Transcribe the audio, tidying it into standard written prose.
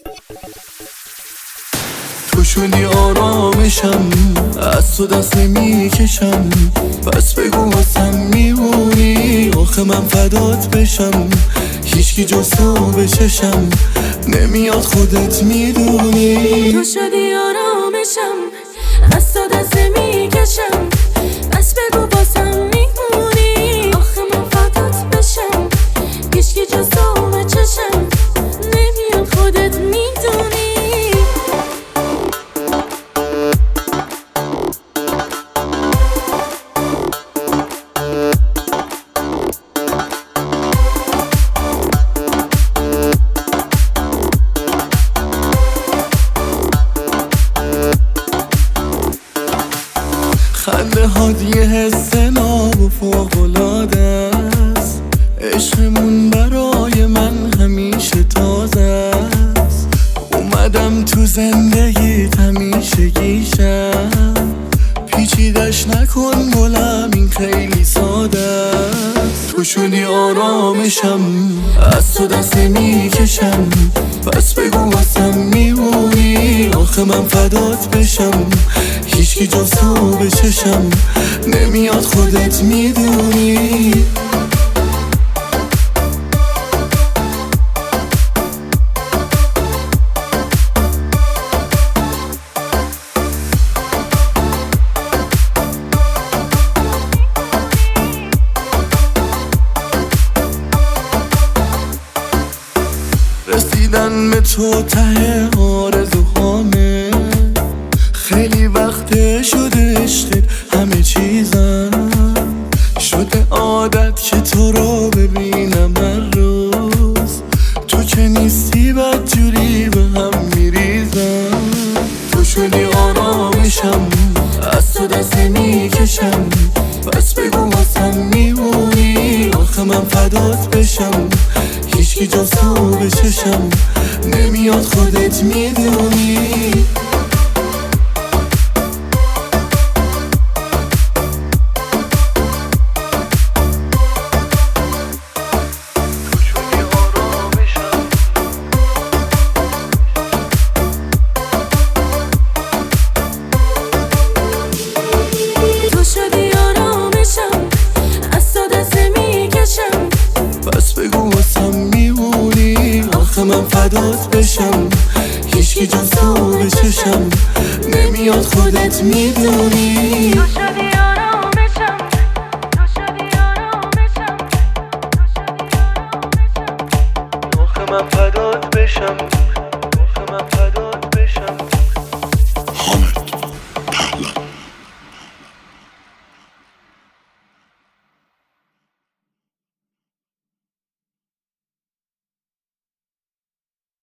تو شدی آرامشم، از تو دست نمیکشم، پس بگو واسم میمونی. آخه من فدات بشم، هیچکی جز تو به چشم نمیاد، خودت میدونی. تو شدی آرامشم، از تو دست نمیکشم، پس بگو واسم میمونی. آخه من فدات بشم، هیچکی جز تو به چشم نمیاد، خودت میدونی. خنده هات یه حس ناب و فوق‌العاده است، عشقمون برای من همیشه تازه است. اومدم تو زندگیت همیشه گیشم، پیچیدش نکن گلم این خیلی ساده است. تو شدی آرامشم، از تو دست نمیکشم، پس بگو واسم میمونی. آخه من فدات بشم، هیچکی جز تو به چشم نمیاد، خودت میدونی. رسیدن به تو ته آرزوهامه، خیلی وقت شده عشقت همه چیزم، شده عادت که تو رو ببینم هر روز. تو که نیستی بدجوری به هم میریزم. تو شدی آرامشم، از تو دست نمیکشم، پس بگو واسم میمونی. آخه من فدات بشم، هیچکی جز تو به چشم نمیاد، خودت میدونی. تو شدی آرامشم، از تو دست نمیکشم، پس بگو واسم میمونی. آخه من فدات بشم، هیچکی جز تو به چشم نمیاد، خودت میدونی. تو شدی آرامشم، تو شدی آرامشم، تو شدی آرامشم. آخه من فدات بشم، آخه من فدات بشم.